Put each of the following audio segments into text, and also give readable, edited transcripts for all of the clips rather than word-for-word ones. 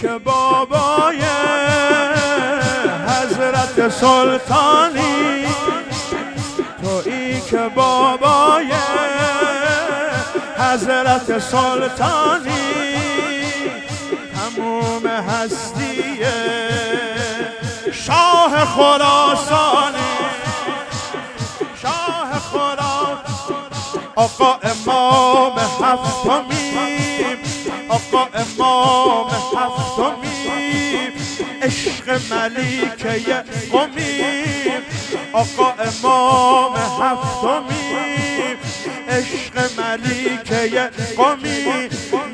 که بابای حضرت سلطانی، تویی که بابای حضرت سلطانی، تموم هستی شاه خراسانی، شاه خراسان، آقا امام هفتمیم، آقا امام هفتمیم، عشق ملیکه قمیم، آقا امام هفتمیم، عشق ملیکه قمیم.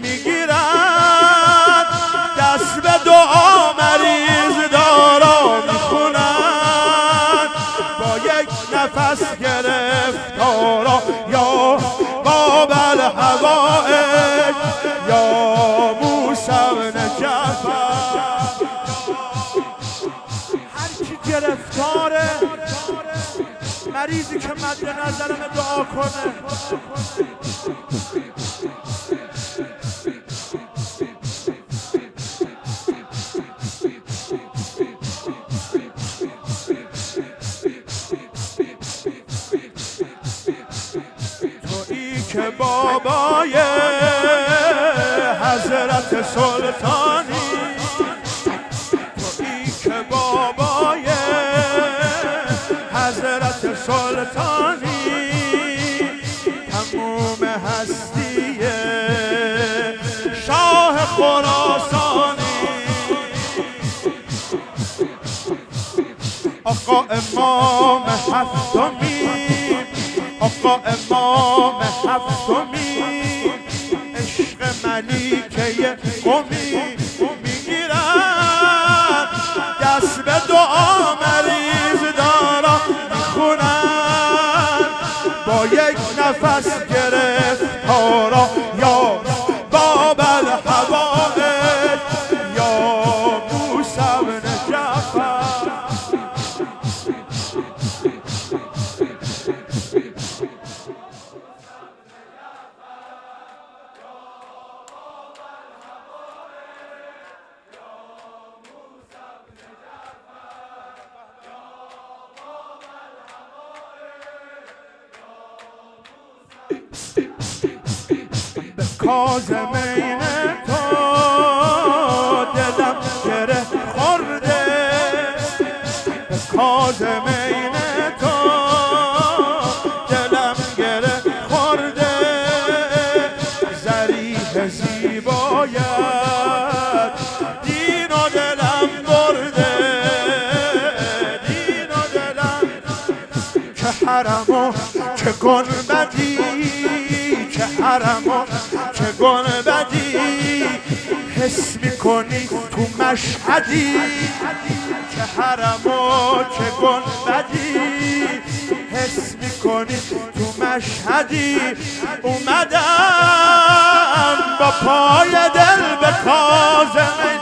میگیرد دست به دعا مریض دارا میخونن، با یک نفس گرفتارا یا باب الحوائج یا موسی بن جعفر. هر کی گرفتاره، مریضی که مد نظرم دعا کنه. تویی که بابای حضرت سلطانی، تویی که بابای حضرت سلطانی، تموم هستی شاه خراسانی، آقا امام هفتمیم، آقا امام هفتمیم، عشق ملیکه قمیم. میگیرن دست به دعا مریض دارا میخونن، با یک نفس گرفتارا یا باب الحوائج یا موسی بن جعفر. به کاظمین تو دلم گره خورده، به کاظمین تو دلم گره خورده، ضریح زیبایت دین و دلم برده، دین و دلم. که حرمو که گنبدی، که حرمو که گنبدی، حس میکنی تو مشهدی، که حرمو که گنبدی، حس میکنی تو مشهدی. اومدم با پای دل به کاظمین،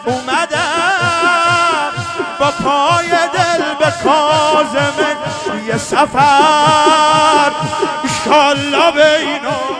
اومدم با پای دل به کاظمین، یه سفر ایشالله بینو